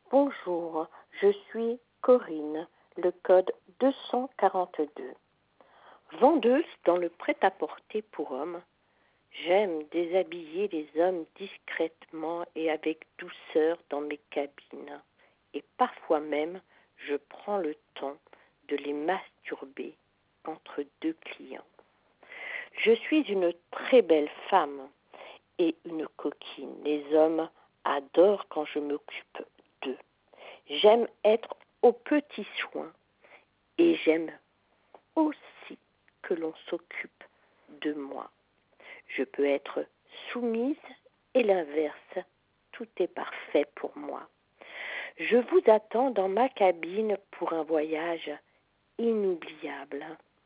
Bonjour, je suis Corinne, le code 242. Vendeuse dans le prêt-à-porter pour hommes, j'aime déshabiller les hommes discrètement et avec douceur dans mes cabines. Et parfois même, je prends le temps de les masturber entre deux clients. Je suis une très belle femme et une coquine. Les hommes adorent quand je m'occupe d'eux. J'aime être aux petits soins et j'aime aussi que l'on s'occupe de moi. Je peux être soumise et l'inverse. Tout est parfait pour moi. Je vous attends dans ma cabine pour un voyage inoubliable.